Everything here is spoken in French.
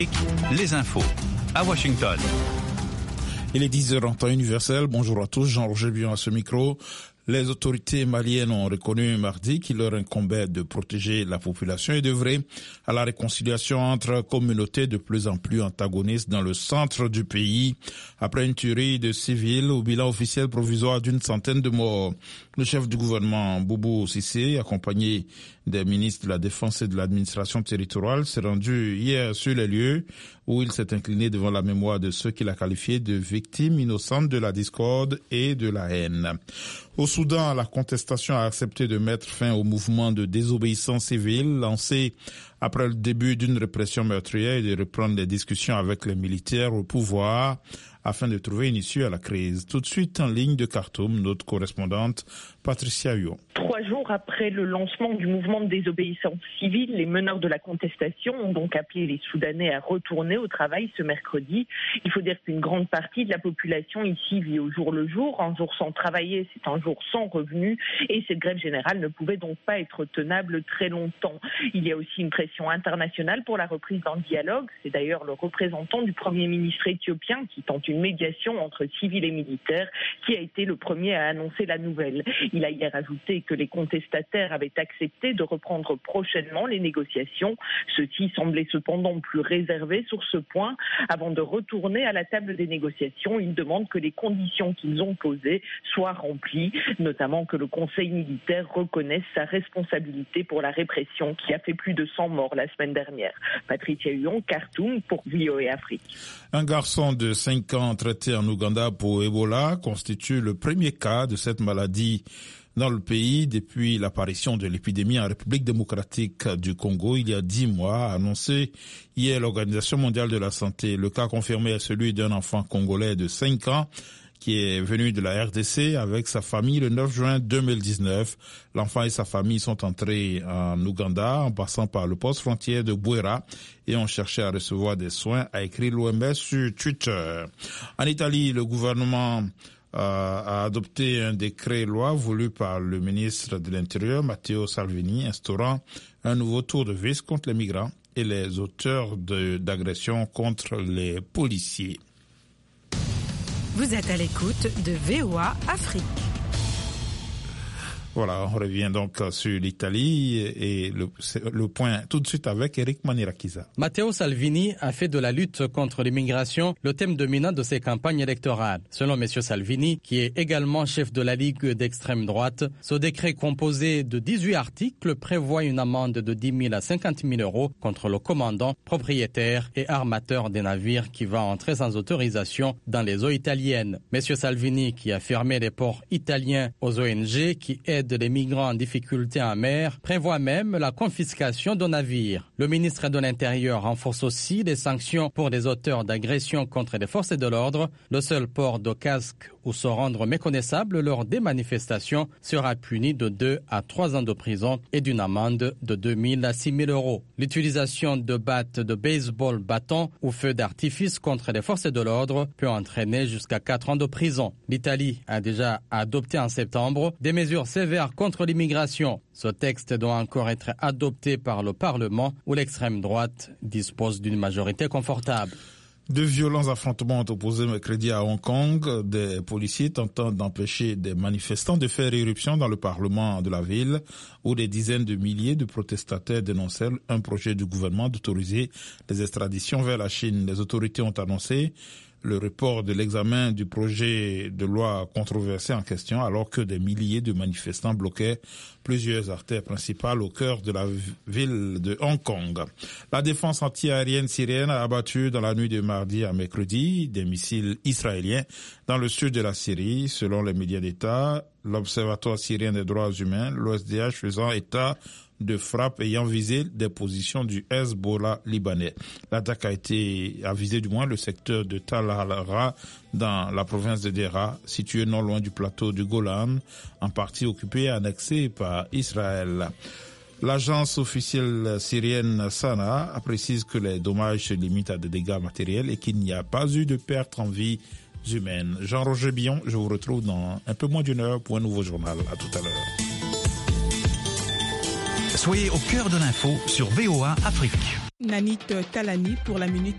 Les infos à Washington. Il est 10h en temps universel. Bonjour à tous, Jean-Roger Bion à ce micro. Les autorités maliennes ont reconnu mardi qu'il leur incombait de protéger la population et d'œuvrer à la réconciliation entre communautés de plus en plus antagonistes dans le centre du pays. Après une tuerie de civils au bilan officiel provisoire d'une centaine de morts, le chef du gouvernement, Boubou Cissé, accompagné des ministres de la Défense et de l'administration territoriale, s'est rendu hier sur les lieux où il s'est incliné devant la mémoire de ceux qu'il a qualifiés de victimes innocentes de la discorde et de la haine. Au Soudan, la contestation a accepté de mettre fin au mouvement de désobéissance civile lancé après le début d'une répression meurtrière et de reprendre les discussions avec les militaires au pouvoir afin de trouver une issue à la crise. Tout de suite en ligne de Khartoum, notre correspondante Patricia Huon. 3 jours après le lancement du mouvement de désobéissance civile, les meneurs de la contestation ont donc appelé les Soudanais à retourner au travail ce mercredi. Il faut dire qu'une grande partie de la population ici vit au jour le jour. Un jour sans travailler, c'est un jour sans revenu. Et cette grève générale ne pouvait donc pas être tenable très longtemps. Il y a aussi une pression internationale pour la reprise d'un dialogue. C'est d'ailleurs le représentant du Premier ministre éthiopien qui tente une médiation entre civils et militaires qui a été le premier à annoncer la nouvelle. Il a hier ajouté que les contestataires avaient accepté de reprendre prochainement les négociations. Ceux-ci semblaient cependant plus réservés sur ce point. Avant de retourner à la table des négociations, ils demandent que les conditions qu'ils ont posées soient remplies, notamment que le Conseil militaire reconnaisse sa responsabilité pour la répression qui a fait plus de 100 morts la semaine dernière. Patricia Huon, Khartoum pour VOA Afrique. Un garçon de 5 ans traité en Ouganda pour Ebola constitue le premier cas de cette maladie dans le pays depuis l'apparition de l'épidémie en République démocratique du Congo il y a 10 mois, a annoncé hier l'Organisation mondiale de la santé. Le cas confirmé est celui d'un enfant congolais de 5 ans qui est venu de la RDC avec sa famille le 9 juin 2019. L'enfant et sa famille sont entrés en Ouganda en passant par le poste frontière de Bouera et ont cherché à recevoir des soins, a écrit l'OMS sur Twitter. En Italie, le gouvernement a adopté un décret-loi voulu par le ministre de l'Intérieur, Matteo Salvini, instaurant un nouveau tour de vis contre les migrants et les auteurs d'agressions contre les policiers. Vous êtes à l'écoute de VOA Afrique. Voilà, on revient donc sur l'Italie et le point tout de suite avec Eric Manirakiza. Matteo Salvini a fait de la lutte contre l'immigration le thème dominant de ses campagnes électorales. Selon M. Salvini, qui est également chef de la Ligue d'extrême droite, ce décret composé de 18 articles prévoit une amende de 10 000 à 50 000 euros contre le commandant, propriétaire et armateur des navires qui va entrer sans autorisation dans les eaux italiennes. M. Salvini, qui a fermé les ports italiens aux ONG qui aident les migrants en difficulté en mer, prévoit même la confiscation de navires. Le ministre de l'Intérieur renforce aussi les sanctions pour les auteurs d'agressions contre les forces de l'ordre. Le seul port de casque ou se rendre méconnaissable lors des manifestations sera puni de 2 à 3 ans de prison et d'une amende de 2 000 à 6 000 euros. L'utilisation de battes de baseball, bâtons ou feux d'artifice contre les forces de l'ordre peut entraîner jusqu'à 4 ans de prison. L'Italie a déjà adopté en septembre des mesures sévères contre l'immigration. Ce texte doit encore être adopté par le Parlement où l'extrême droite dispose d'une majorité confortable. De violents affrontements ont opposé mercredi à Hong Kong des policiers tentant d'empêcher des manifestants de faire irruption dans le Parlement de la ville où des dizaines de milliers de protestataires dénonçaient un projet du gouvernement d'autoriser les extraditions vers la Chine. Les autorités ont annoncé le report de l'examen du projet de loi controversé en question alors que des milliers de manifestants bloquaient plusieurs artères principales au cœur de la ville de Hong Kong. La défense antiaérienne syrienne a abattu dans la nuit de mardi à mercredi des missiles israéliens dans le sud de la Syrie, selon les médias d'État, l'Observatoire syrien des droits humains, l'OSDH faisant état de frappes ayant visé des positions du Hezbollah libanais. L'attaque a visé du moins le secteur de Tal al-Ra dans la province de Dera, situé non loin du plateau du Golan, en partie occupé et annexé par Israël. L'agence officielle syrienne Sana précise que les dommages se limitent à des dégâts matériels et qu'il n'y a pas eu de perte en vie humaine. Jean-Roger Bion, je vous retrouve dans un peu moins d'une heure pour un nouveau journal. À tout à l'heure. Soyez au cœur de l'info sur VOA Afrique. Nanit Talani pour la Minute